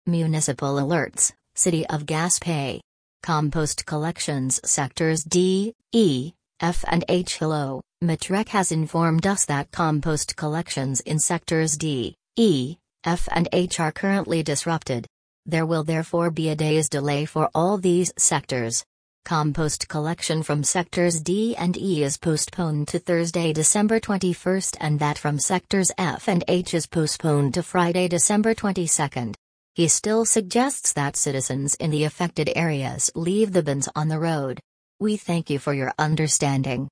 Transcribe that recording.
Municipal alerts, City of Gaspé. Compost collections sectors D, E, F and H. Hello, Matrec has informed us that compost collections in sectors D, E, F and H are currently disrupted. There will therefore be a day's delay for all these sectors. Compost collection from sectors D and E is postponed to Thursday, December 21st, and that from sectors F and H is postponed to Friday, December 22nd. He still suggests that citizens in the affected areas leave the bins on the road. We thank you for your understanding.